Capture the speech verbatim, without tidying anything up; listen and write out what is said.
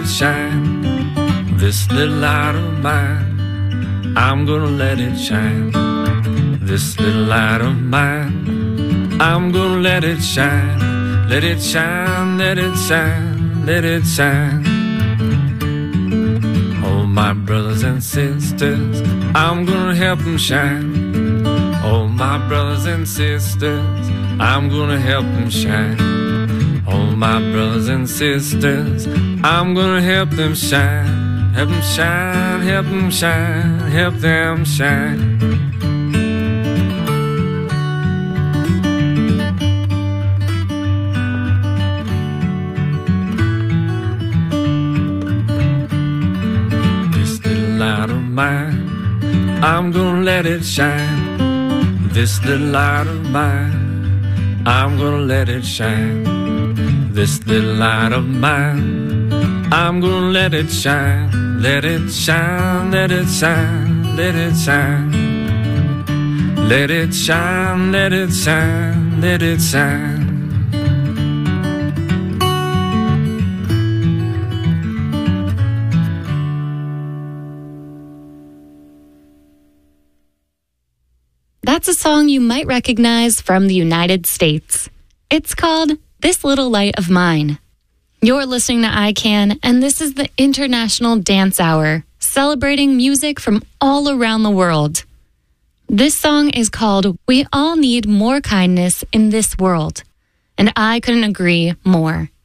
shine. This little light of mine, I'm gonna let it shine. This little light of mine, I'm gonna let it shine. Let it shine, let it shine, let it shine. Oh, my brothers and sisters, I'm gonna help them shine. Oh, my brothers and sisters, I'm gonna help them shine. Oh, my brothers and sisters, I'm gonna help them shine. Help them shine, help them shine, help them shine. This little light of mine, I'm gonna let it shine. This little light of mine, I'm gonna let it shine. This little light of mine, I'm gonna let it shine. Let it shine, let it shine, let it shine. Let it shine, let it shine, let it shine. That's a song you might recognize from the United States. It's called This Little Light of Mine. You're listening to I CAN, and this is the International Dance Hour, celebrating music from all around the world. This song is called We All Need More Kindness in This World, and I couldn't agree more.